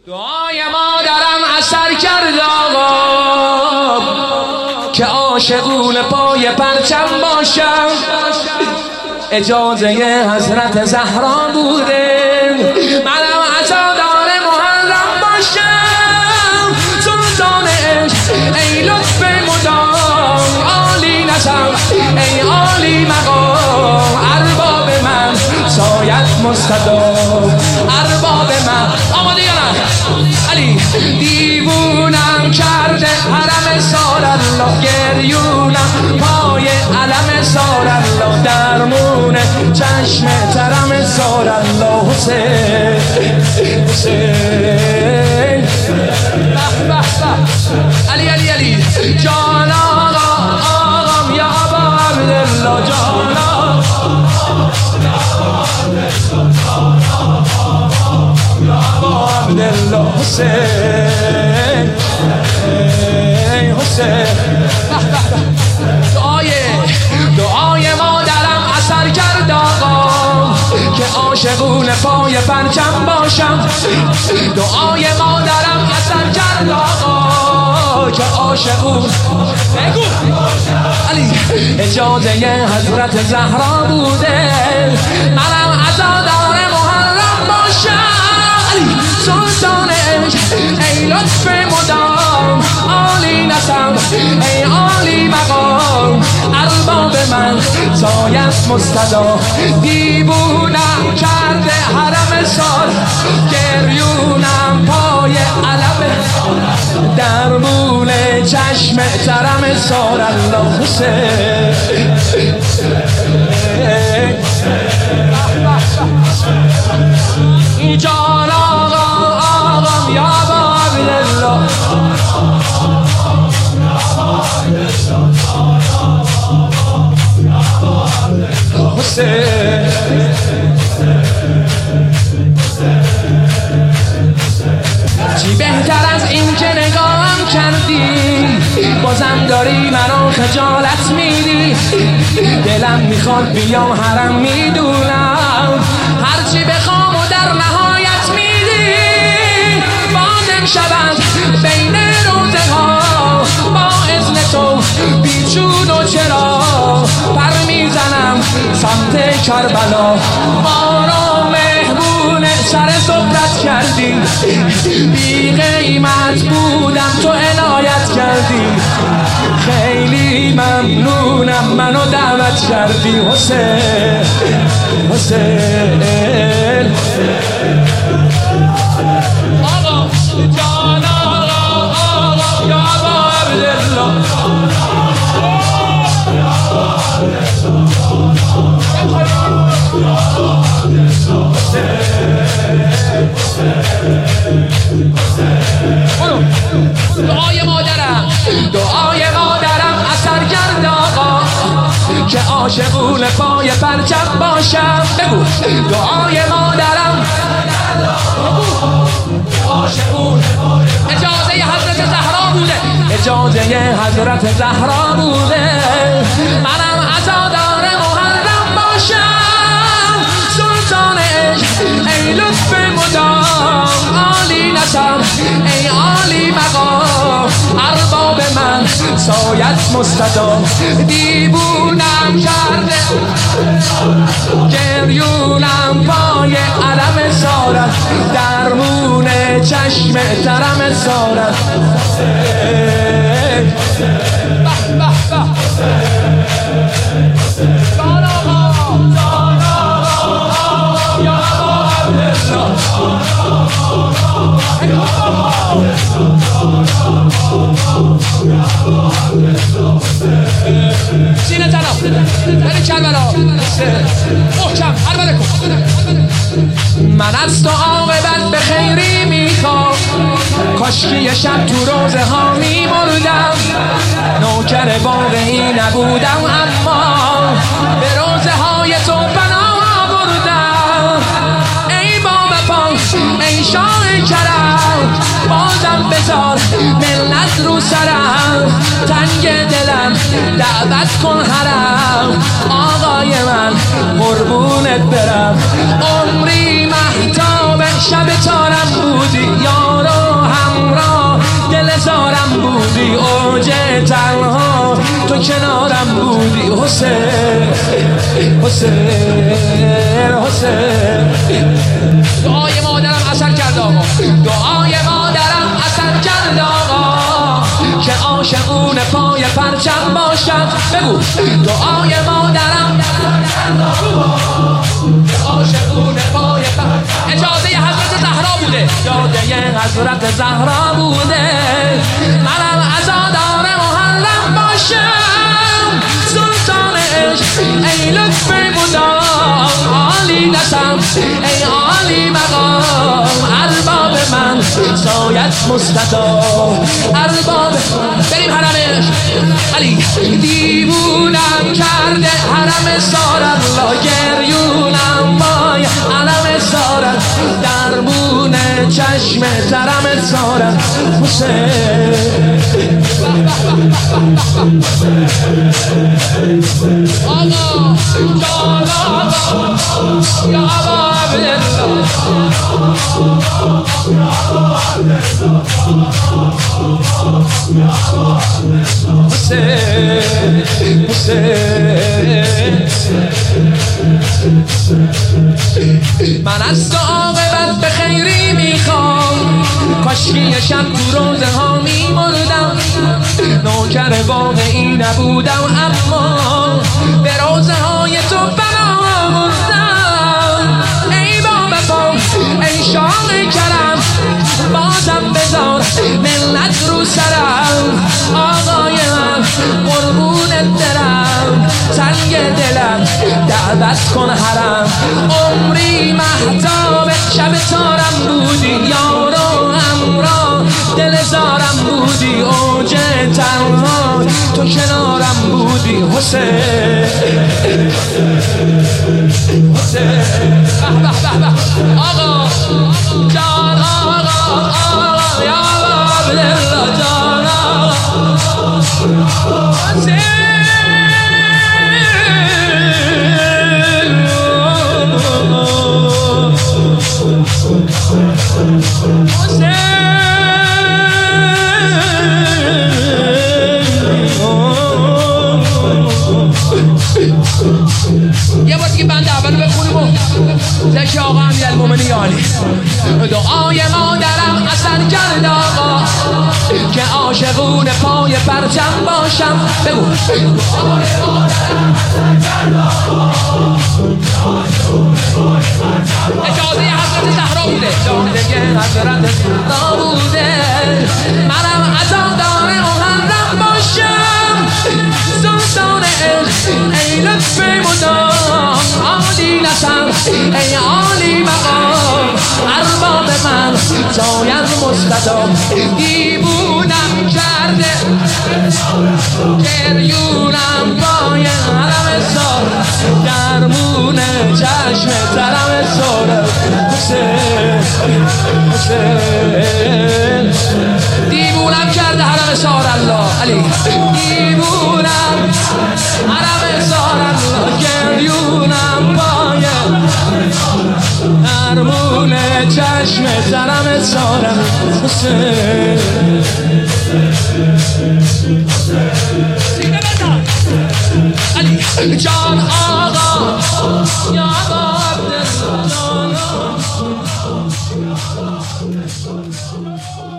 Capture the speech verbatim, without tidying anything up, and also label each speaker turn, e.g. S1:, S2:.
S1: دعای مادرم اثر کرد آقا که عاشقون پای پرچم باشم. اجازه حضرت زهرا بوده منم عزادار محرم باشم. سلطان عشق ای لطف مدام، عالی نظر ای عالی مقام، ارباب من سایت مستدام، ارباب من. آماده یا نه؟ علی دیوونم کرده حرم سال الله، گریونم پای علم سال الله، درمون چشم ترم سال الله. حسین حسین علی علی علی جان آقا آقام یا ابا عبدالله، جان عبدالله حسین حسین. دعای دعای مادرم اثر کرد آقا که عاشقون پای پرچم باشم. دعای مادرم اثر کرد آقا که عاشقون بگو علی اجازه حضرت زهرا بوده منم عزادار محرم باشم. سلطان عشق ای لطف مدام، عالی نسم ای عالی مقام، ارباب من سایت مستدا. دیوونم کرده حرم سال، گریونم پای علم، درمون چشم ترم سال الله. حسین جان آقا آقام یا ابا عبدالله، حسین چی بهتر از این که نگاهم کردی، بازم داری منو خجالت میدی. دلم میخواد بیام حرم، میدونم هرچی بخوام و در نهایت میدی. بازم شود بین روزه ها با اذن تو بیچون و چرا پر میزنم سمت کربلا. ما رو مهمون سر صحبت کردی، بی قیمت بودم تو عنایت کردی. خیلی ممنونم منو دعوت کردی. حسین حسین آقا جان آقا آقا یا ابا عبدالله، دعای مادرم دعای مادرم اثر کرد آقا که عاشقون پای پرچم باشم. بگو دعای مادرم عاشقون اجازه حضرت زهرا بوده، اجازه حضرت زهرا بوده منم عزادار محرم باشم. سلطان عشق ای لطف مدام، عالی نسم ای عالی مقام، ارباب من سایت مستدام. دیوونم کرده گریونم پای علم سارت، درمون چشم ترم سارت. به به به جان آقا جان آقا یا ابا عبدالله، سینه تنم بری کربلا محکم عربده کن. من از تو عاقبت به خیری میخوام، کاشکی یه شب تو روزه ها میمردم. نوکر واقعی نبودم اما به روزه های تو پناه بردم. ای بابا پاک ای شاه کرم، بازم بذار ملت رو سرم. تنگ دلم دعوت کن حرم، آقای من قربونت برم. عمری مهتاب شب تارم بودی یا کنارم بودی حسین حسین حسین. دعای مادرم اثر کرد آقا، دعای مادرم اثر کرد آقا که عاشقون پای پرچم باشد. بگو دعای مادرم عاشقون پای پرچم. اجازه حضرت زهرا بوده، اجازه حضرت زهرا بوده. منم عزادار محرم باشم، سلطان عشق ای لطف مدام، عالی نسم ای عالی مقام. ارباب من سایت مستطاع، ارباب. بریم حرمش علی. دیوونم کرده حرم سارم، لا گریونم وای علم سارم، دربون چشم ترم سارم حسین. آقا جان آقا یا ابا عبدالله، حسین حسین. من از تو عاقبت به خیری میخوام، کاشکی شب تو روزه ها میمردم، نوکر واقعی نبودم اما به روزه های تو بنا بردم. ای بابا پا ای شاق کرم، بازم بذار ملت رو سرم. آقای من قربونت درم، سنگ دلم دعوت کن حرم. عمری مهتاب شب تارم بودی، یارو همراه دل زارم بودی، اوج تنها تو کنارم بودی حسین حسین. به به به آقا جان آقا آقا یا عبدالله جان آقا حسین. یه بار دیگه بند اولو بخونیم و زکی آقا امیرالمومنین عالی. دعای مادرم اثر کرد آقا که عاشقون پای پرچم باشم. بگو دعای مادرم اثر کرد آقا، اجازه حضرت زهرا بوده، اجازه حضرت زهرا بوده. منم عزادار محرم باشم، سلطان عشق ای لطف مدام، عالی نسم ای عالی مقام. ارباب من سایت مستدام، دیوونم کرده گریونم پای حرم سار، درمون چشم ترم سار حسین حسین. دیوونم کرده حرم سار الله علی، دیوونم حرم سار الله، گریونم پای درمون چشم ترم سار حسین. علی جان آقا یا ابا عبدالله جان آقا.